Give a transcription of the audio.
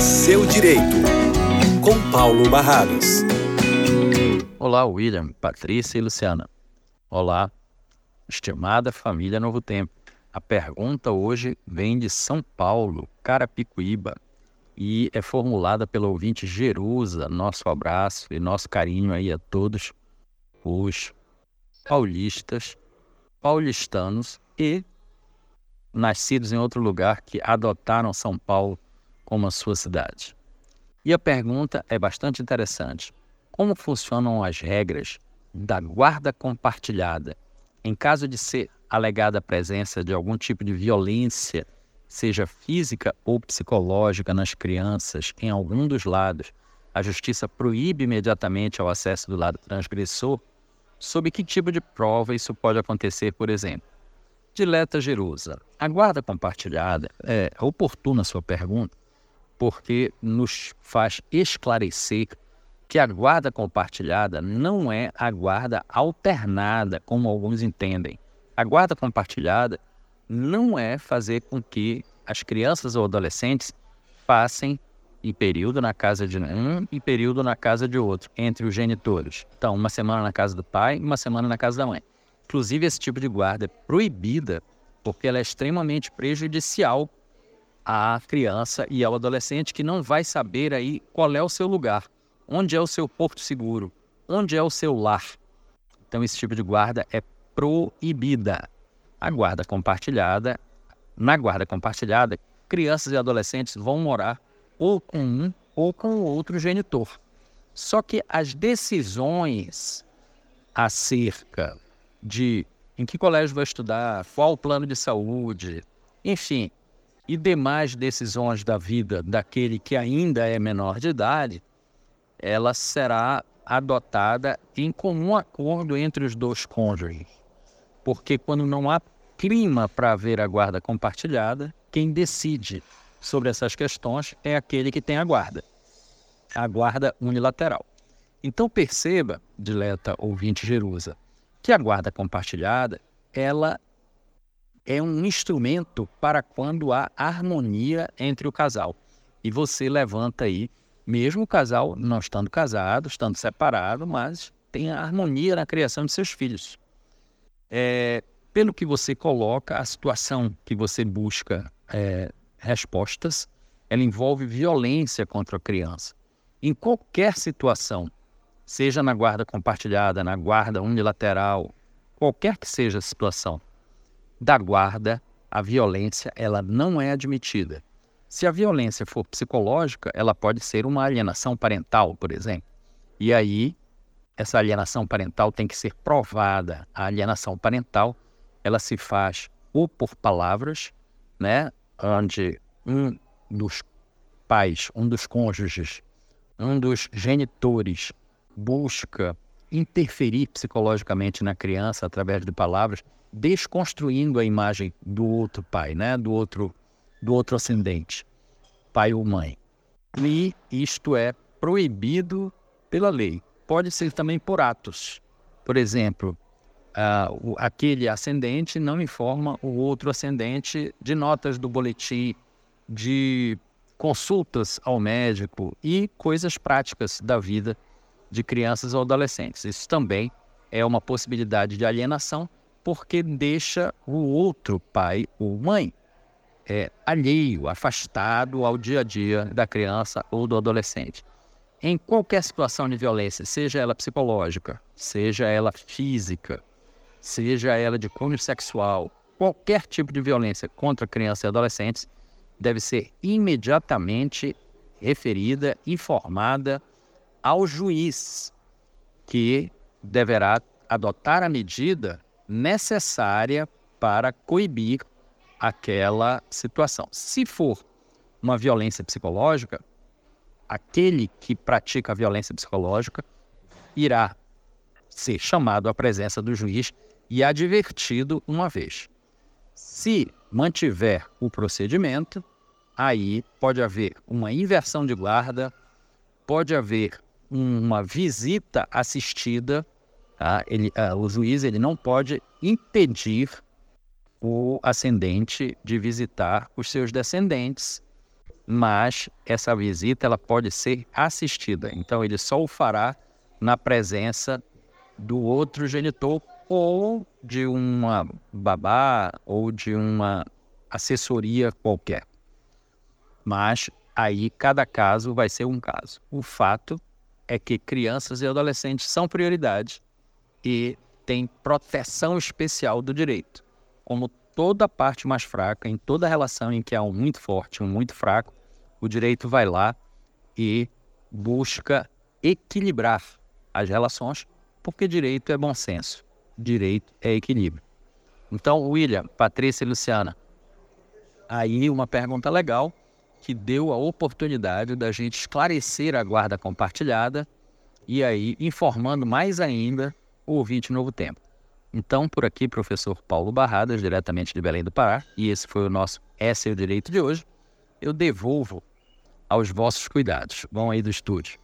Seu Direito, com Paulo Barrados. Olá, William, Patrícia e Luciana. Olá, estimada família Novo Tempo. A pergunta hoje vem de São Paulo, Carapicuíba, e é formulada pelo ouvinte Jerusa. Nosso abraço e nosso carinho aí a todos os paulistas, paulistanos e nascidos em outro lugar que adotaram São Paulo como a sua cidade. E a pergunta é bastante interessante. Como funcionam as regras da guarda compartilhada em caso de ser alegada a presença de algum tipo de violência, seja física ou psicológica, nas crianças em algum dos lados? A Justiça proíbe imediatamente o acesso do lado transgressor? Sob que tipo de prova isso pode acontecer, por exemplo? Dileta Jerusa, a guarda compartilhada é oportuna a sua pergunta, porque nos faz esclarecer que a guarda compartilhada não é a guarda alternada, como alguns entendem. A guarda compartilhada não é fazer com que as crianças ou adolescentes passem em período na casa de um e período na casa de outro, entre os genitores. Então, uma semana na casa do pai, uma semana na casa da mãe. Inclusive, esse tipo de guarda é proibida porque ela é extremamente prejudicial à criança e ao adolescente, que não vai saber aí qual é o seu lugar, onde é o seu porto seguro, onde é o seu lar. Então, esse tipo de guarda é proibida. Na guarda compartilhada, crianças e adolescentes vão morar ou com um ou com o outro genitor. Só que as decisões acerca de em que colégio vai estudar, qual o plano de saúde, enfim, e demais decisões da vida daquele que ainda é menor de idade, ela será adotada em comum acordo entre os dois cônjuges. Porque quando não há clima para haver a guarda compartilhada, quem decide sobre essas questões é aquele que tem a guarda unilateral. Então perceba, dileta ouvinte Jerusa, que a guarda compartilhada, ela é um instrumento para quando há harmonia entre o casal. E você levanta aí, mesmo o casal não estando casado, estando separado, mas tem a harmonia na criação de seus filhos. Pelo que você coloca, a situação que você busca respostas, ela envolve violência contra a criança. Em qualquer situação, seja na guarda compartilhada, na guarda unilateral, qualquer que seja a situação da guarda, a violência ela não é admitida. Se a violência for psicológica, ela pode ser uma alienação parental, por exemplo. E aí, essa alienação parental tem que ser provada. A alienação parental, ela se faz ou por palavras, né, onde um dos pais, um dos cônjuges, um dos genitores busca interferir psicologicamente na criança através de palavras, desconstruindo a imagem do outro pai, né? do outro ascendente, pai ou mãe. E isto é proibido pela lei. Pode ser também por atos. Por exemplo, aquele ascendente não informa o outro ascendente de notas do boletim, de consultas ao médico e coisas práticas da vida de crianças ou adolescentes. Isso também é uma possibilidade de alienação, porque deixa o outro pai ou mãe alheio, afastado ao dia a dia da criança ou do adolescente. Em qualquer situação de violência, seja ela psicológica, seja ela física, seja ela de cunho sexual, qualquer tipo de violência contra crianças e adolescentes deve ser imediatamente referida, informada ao juiz, que deverá adotar a medida necessária para coibir aquela situação. Se for uma violência psicológica, aquele que pratica a violência psicológica irá ser chamado à presença do juiz e advertido uma vez. Se mantiver o procedimento, aí pode haver uma inversão de guarda, pode haver uma visita assistida, tá? O juiz não pode impedir o ascendente de visitar os seus descendentes mas essa visita ela pode ser assistida. Então, ele só o fará na presença do outro genitor ou de uma babá ou de uma assessoria qualquer. Mas aí cada caso vai ser um caso. O fato é que crianças e adolescentes são prioridade e têm proteção especial do direito. Como toda parte mais fraca, em toda relação em que há um muito forte e um muito fraco, o direito vai lá e busca equilibrar as relações, porque direito é bom senso, direito é equilíbrio. Então, William, Patrícia e Luciana, aí uma pergunta legal que deu a oportunidade da gente esclarecer a guarda compartilhada e aí informando mais ainda o ouvinte Novo Tempo. Então, por aqui, professor Paulo Barradas, diretamente de Belém do Pará, e esse foi o nosso Essa é o Direito de hoje. Eu devolvo aos vossos cuidados. Vão aí do estúdio.